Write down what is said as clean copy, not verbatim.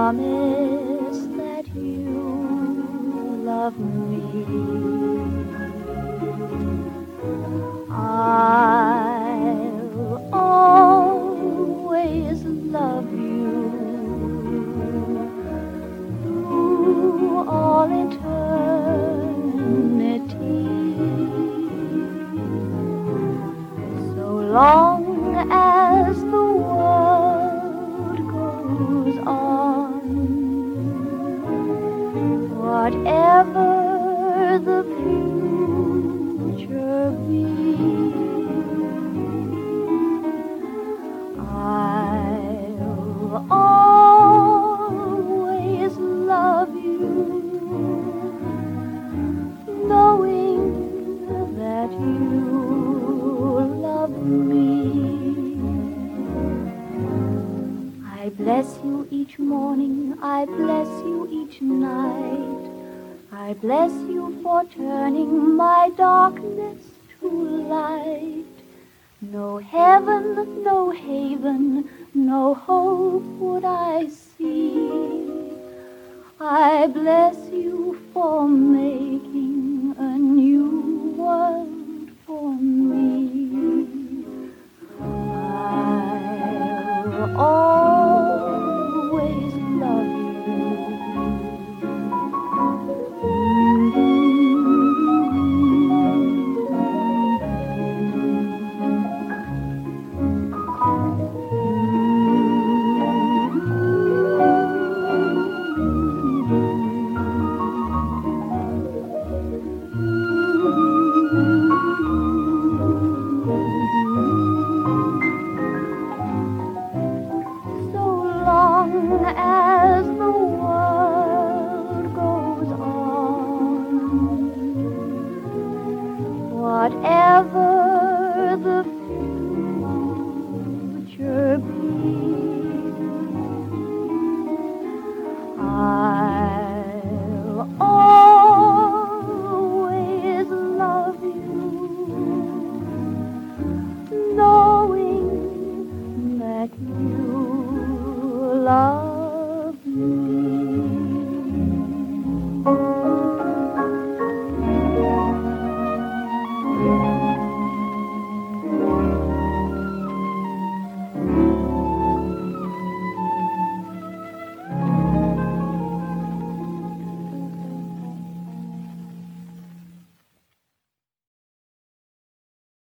promise that you love me. I'll always love you through all eternity, so long as the world goes on. Whatever the future be, I'll always love you, knowing that you love me. I bless you each morning, I bless you each night. I bless you for turning my darkness to light. No heaven, no haven, no hope would I see. I bless you for making a new world for me. I'll always love you. As the world goes on, whatever